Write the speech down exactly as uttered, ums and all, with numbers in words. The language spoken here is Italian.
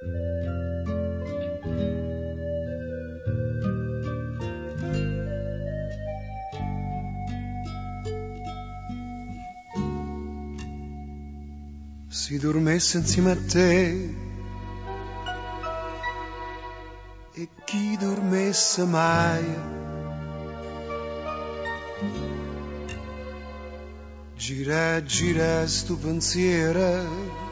Si dormesse insieme a te e chi dormesse mai, gira gira sto pensiero